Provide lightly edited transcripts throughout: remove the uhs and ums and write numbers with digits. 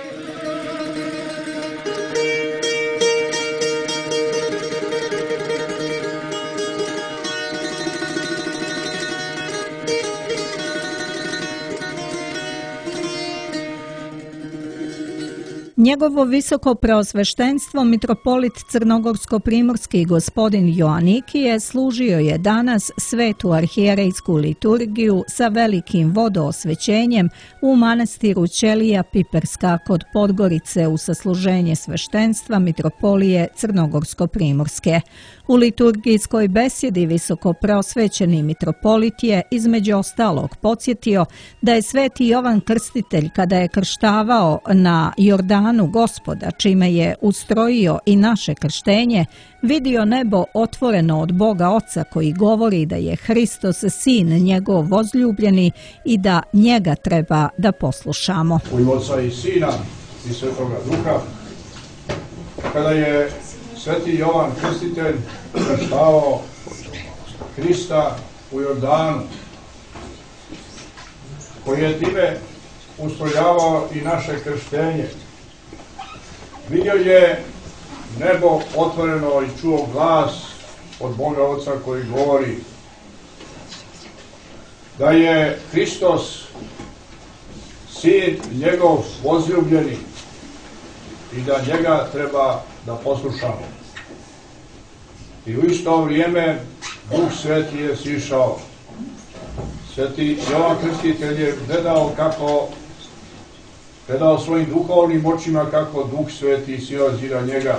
Njegovo visoko preosveštenstvo mitropolit crnogorsko-primorski gospodin Joanikije služio je danas svetu arhijerejsku liturgiju sa velikim vodoosvećenjem u manastiru Ćelija Piperska kod Podgorice u sasluženje sveštenstva mitropolije crnogorsko-primorske. U liturgijskoj besjedi visoko preosvećeni mitropolit je između ostalog podsjetio da je sveti Jovan Krstitelj kada je krštavao na Jordanu Gospoda, čime je ustrojio i naše krštenje, vidio nebo otvoreno od Boga Oca koji govori da je Hristos sin njegov vozljubljeni i da njega treba da poslušamo. U ime Oca i Sina i Svetoga Duha, kada je sveti Jovan Krstitelj krštavao Hrista u Jordanu, koji je time ustrojavao i naše krštenje, vidio je nebo otvoreno i čuo glas od Boga Oca koji govori da je Hristos sin njegov vozljubljeni i da njega treba da poslušamo. I u isto vrijeme Duh Sveti je sišao. Sveti Jovan Krstitelj je gledao svojim duhovnim očima kako Duh Sveti silazi na njega.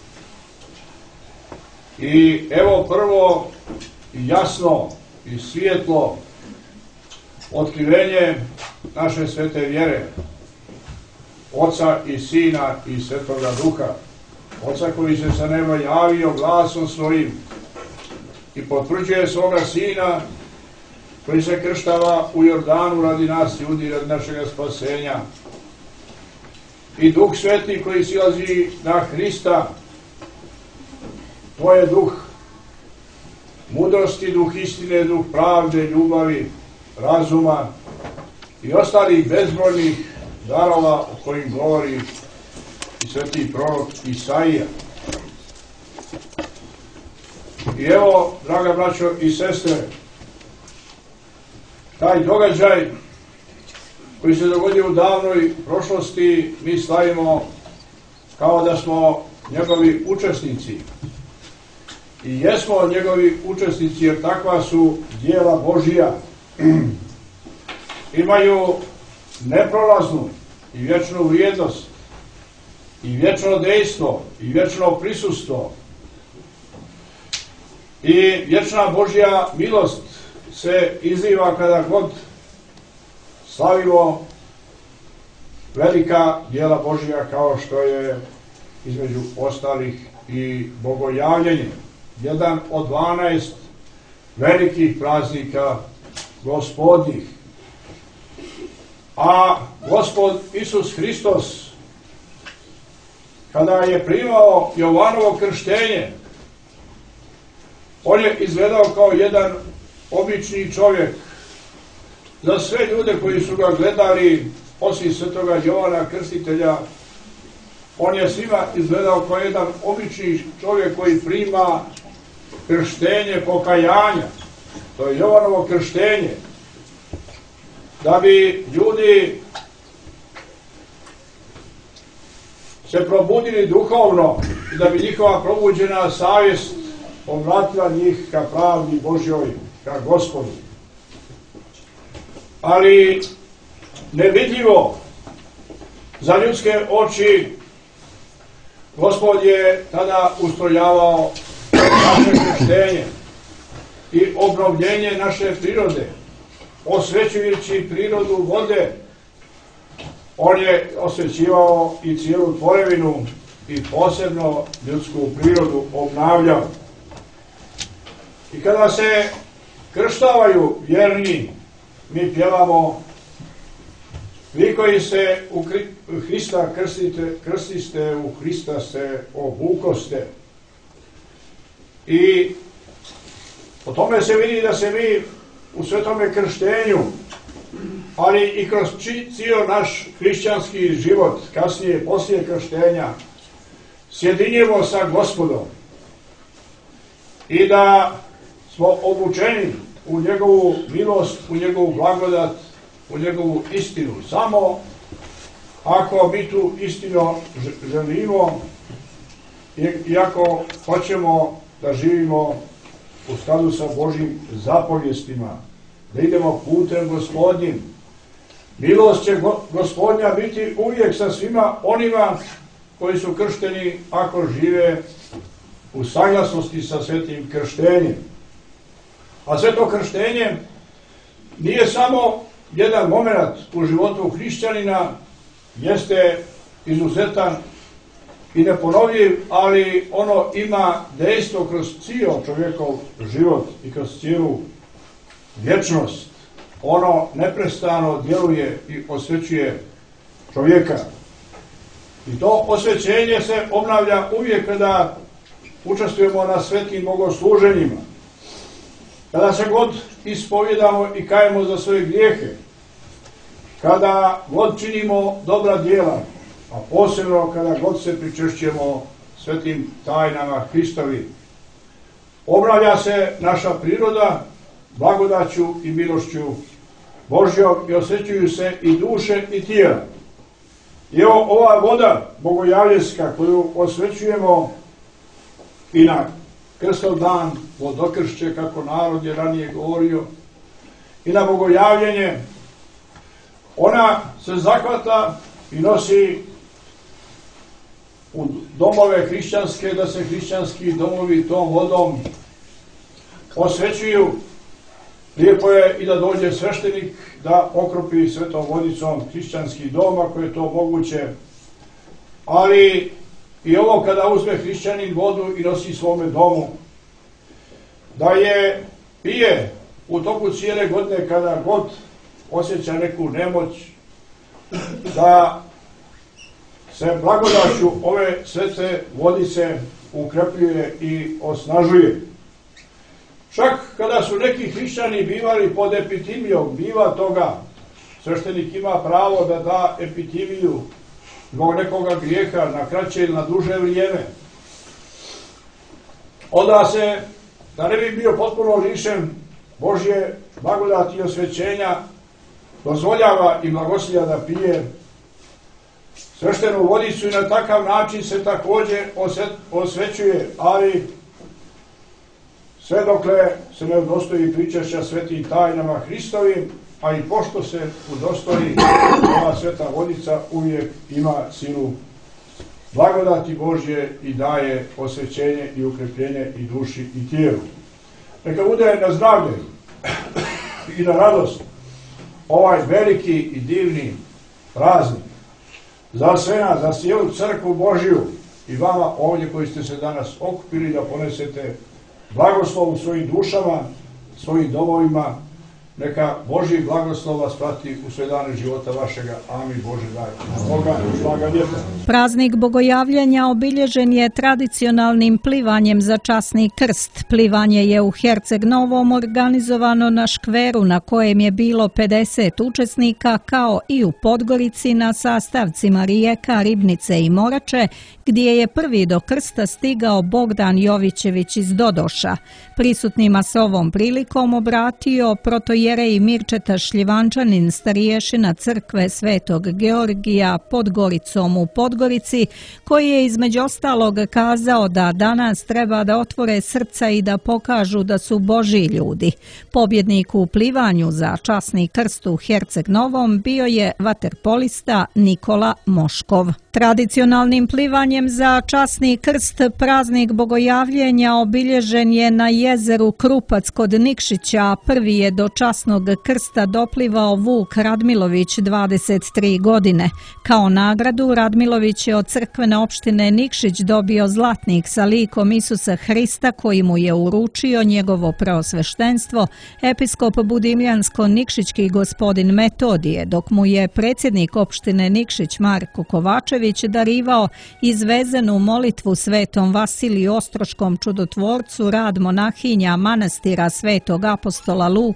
I evo prvo jasno i svijetlo otkrivenje naše svete vjere, Oca i Sina i Svetoga Duha. Oca koji se sa neba javio glasom svojim i potvrđuje svoga Sina koji se krštava u Jordanu radi nas ljudi, radi našega spasenja. I Duh Sveti koji silazi na Hrista, to je duh mudrosti, duh istine, duh pravde, ljubavi, razuma i ostalih bezbrojnih darova o kojim govori i sveti prorok Isaija. I evo, draga braćo i sestre, taj događaj koji se dogodio u davnoj prošlosti mi slavimo kao da smo njegovi učesnici. I jesmo njegovi učesnici jer takva su djela Božija. Imaju neprolaznu i vječnu vrijednost i vječno dejstvo i vječno prisustvo. I vječna Božja milost se izliva kada god slavimo velika djela Božja kao što je između ostalih i bogojavljenje. Jedan od 12 velikih praznika gospodnjih. A Gospod Isus Hristos, kada je primao Jovanovo krštenje, on je izgledao kao jedan obični čovjek. Za sve ljude koji su ga gledali, osim svetoga Jovana Krstitelja, on je svima izgledao kao jedan obični čovjek koji prima krštenje pokajanja. To je Jovanovo krštenje. Da bi ljudi se probudili duhovno i da bi njihova probuđena savjest povratila njih ka pravdi Božjoj, ka Gospodu. Ali nevidljivo za ljudske oči Gospod je tada ustrojavao naše krštenje i obnovljenje naše prirode, osvećujući prirodu vode. On je osvećivao i cijelu tvorevinu i posebno ljudsku prirodu obnavljao. I kada se krštavaju vjerni, mi pjevamo: vi koji se u Hrista krstiste, u Hrista se obukoste. I po tome se vidi da se mi u svetome krštenju ali i kroz cijel naš hrišćanski život, kasnije, poslije krštenja, sjedinjemo sa Gospodom i da smo obučeni u njegovu milost, u njegovu blagodat, u njegovu istinu. Samo ako mi tu istinu želimo i ako hoćemo da živimo u skladu sa Božjim zapovjestima, da idemo putem Gospodnjim, milost će Gospodnja biti uvijek sa svima onima koji su kršteni ako žive u saglasnosti sa svetim krštenjem. A sveto krštenje nije samo jedan moment u životu hrišćanina, jeste izuzetan i neponovljiv, ali ono ima dejstvo kroz cijel čovjekov život i kroz cijelu vječnost. Ono neprestano djeluje i osvećuje čovjeka. I to osvećenje se obnavlja uvijek kada učestvujemo na svetim bogosluženjima. Kada se god ispovjedamo i kajemo za svoje grijehe, kada god činimo dobra djela, a posebno kada god se pričešćujemo svetim tajnama Hristovi, obnavlja se naša priroda blagodaću i milošću Božjom i osvećuju se i duše i tijela. I evo ova voda bogojavljeska koju osvećujemo i na krstov dan, vodokršće, kako narod je ranije govorio, i na bogojavljenje, ona se zahvata i nosi u domove hrišćanske, da se hrišćanski domovi tom vodom osvećuju. Lijepo je i da dođe sveštenik da okropi svetom vodicom hrišćanski dom, ako je to moguće. Ali i ovo kada uzme hrišćanin vodu i nosi svome domu, da je pije u toku cijele godine kada god osjeća neku nemoć, da se blagodaću ove svete vodice ukrepljuje i osnažuje. Čak kada su neki hrišćani bivali pod epitimijom, biva toga, sveštenik ima pravo da da epitimiju zbog nekoga grijeha na kraće ili na duže vrijeme. Onda se, da ne bi bio potpuno lišen Božje blagodati i osvećenja, dozvoljava i blagoslija da pije sveštenu vodicu i na takav način se također osvećuje, ali sve dokle se ne udostoji pričešća svetim tajnama Hristovim, a i pošto se udostoji, ova sveta vodica uvijek ima silu blagodati Božje i daje osvećenje i ukrepljenje i duši i tijelu. Neka bude na zdravlje i na radost ovaj veliki i divni praznik za sve nas, za cijelu crkvu Božju i vama ovdje koji ste se danas okupili da ponesete blagoslov u svojim dušama, svojim domovima. Neka Božji blagoslov vas prati u sve dane života vašega. Amin. Bože daj. Boga slaga lijepo. Praznik bogojavljanja obilježen je tradicionalnim plivanjem za časni krst. Plivanje je u Herceg Novom organizovano na škveru na kojem je bilo 50 učesnika, kao i u Podgorici na sastavcima rijeka Ribnice i Morače, gdje je prvi do krsta stigao Bogdan Jovićević iz Dodoša. Prisutnima se ovom prilikom obratio protojerej Mirčeta Šljivančanin, stariješina crkve Svetog Georgija pod Goricom u Podgorici, koji je između ostalog kazao da danas treba da otvore srca i da pokažu da su Božji ljudi. Pobjednik u plivanju za časni krst u Herceg Novom bio je vaterpolista Nikola Moškov. Tradicionalnim plivanjem za časni krst praznik bogojavljenja obilježen je na jezeru Krupac kod Nikšića. Prvi je do časnog krsta doplivao Vuk Radmilović, 23 godine. Kao nagradu Radmilović je od crkvene opštine Nikšić dobio zlatnik sa likom Isusa Hrista koji mu je uručio njegovo preosveštenstvo, episkop Budimljansko-Nikšićki gospodin Metodije, dok mu je predsjednik opštine Nikšić Marko Kovačević darivao izvezenu molitvu svetom Vasiliju Ostroškom čudotvorcu, rad monahinja manastira Svetog apostola Luke u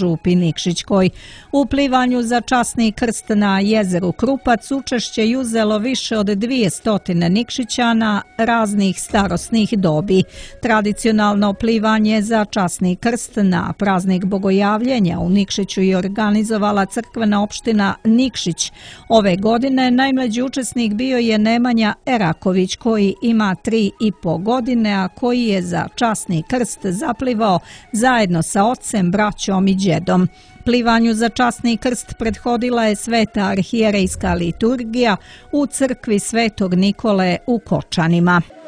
župi Nikšićkoj. U plivanju za časni krst na jezeru Krupac učešće je uzelo više od 200 Nikšićana raznih starosnih dobi. Tradicionalno plivanje za časni krst na praznik Bogojavljenja u Nikšiću je organizovala crkvena opština Nikšić. Ove godine najmlađi učesnik bio je Nemanja Eraković koji ima 3,5 godine, a koji je za časni krst zaplivao zajedno sa ocem, braćom i djedom. Plivanju za časni krst prethodila je sveta arhijerejska liturgija u crkvi Svetog Nikole u Kočanima.